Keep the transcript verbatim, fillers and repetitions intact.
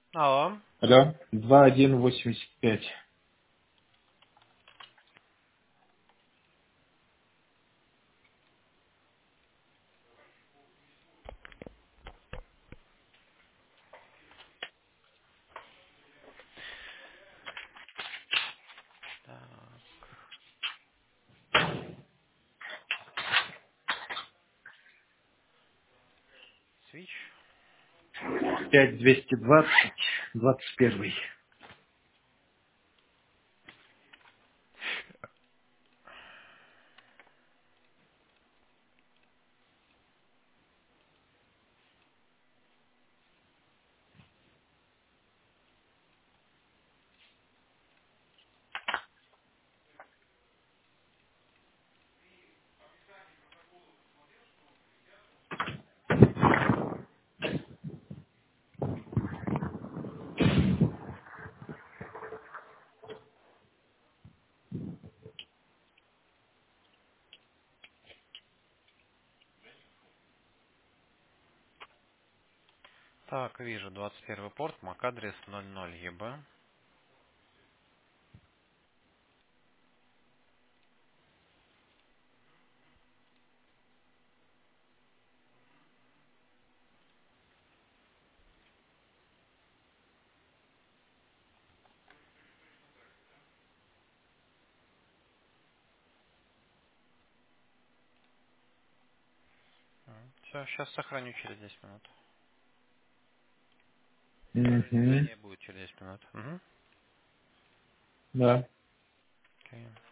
Алло. Алло, два один восемьдесят пять. Так, свич. пять двести двадцать двадцать первый. Так, вижу, двадцать первый порт, MAC-адрес ноль ноль Е Б. Все, сейчас сохраню через десять минут. Угу. Уведомление будет через десять минут. Угу. Да. Окей.